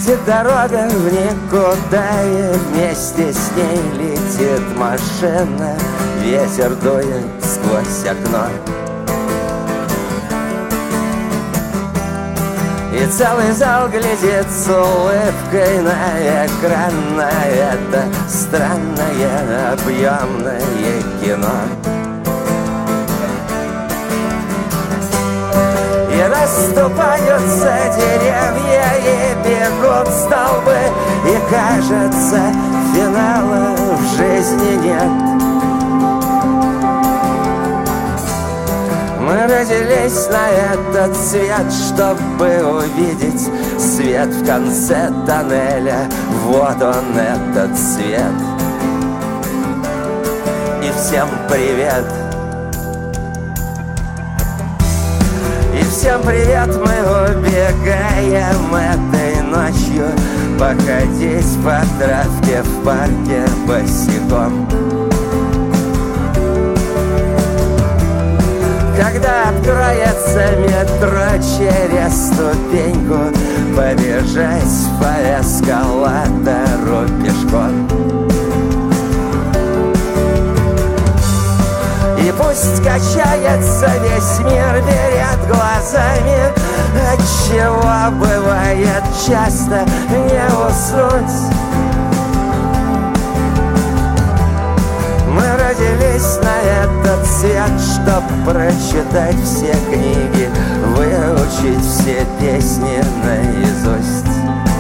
Летит дорога в никуда, и вместе с ней летит машина. Ветер дует сквозь окно, и целый зал глядит с улыбкой на экран, на это странное объемное кино. И расступаются деревья, и бегут столбы, и кажется, финала в жизни нет. Мы родились на этот свет, чтобы увидеть свет в конце тоннеля. Вот он, этот свет. И всем привет. И всем привет, мы убегаем этой ночью походить по травке в парке босиком. Когда откроется метро, через ступеньку побежать по эскалатору пешком. И пусть качается весь мир перед глазами, отчего бывает часто не уснуть. Мы родились на этот свет, чтоб прочитать все книги, выучить все песни наизусть.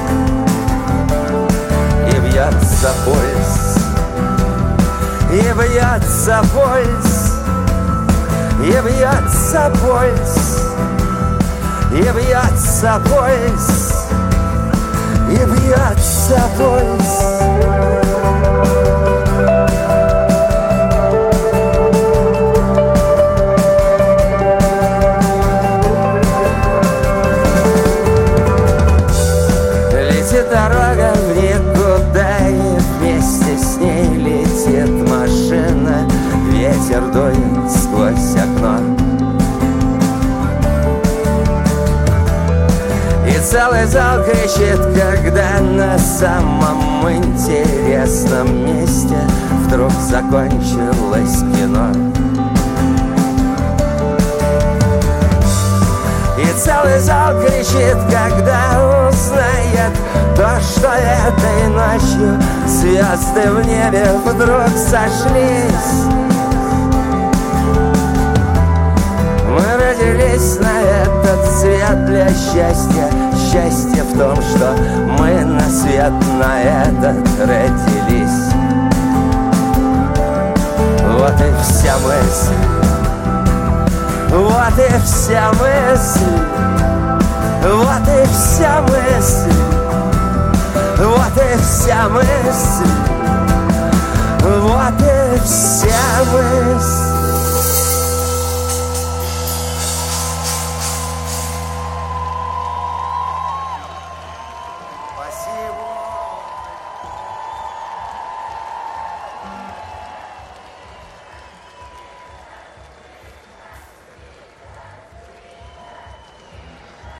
И бьется пульс, и бьется пульс, и бьется пульс, и бьется пульс, и бьется пульс. Дорога в никуда, и вместе с ней летит машина. Ветер дует сквозь окно, и целый зал кричит, когда на самом интересном месте вдруг закончилось кино. И целый зал кричит, когда узнает то, что этой ночью звезды в небе вдруг сошлись. Мы родились на этот свет для счастья. Счастье в том, что мы на свет на этот родились. Вот и вся мысль. Вот и вся мысль, вот и вся мысль, вот и вся мысль, вот и вся мысль.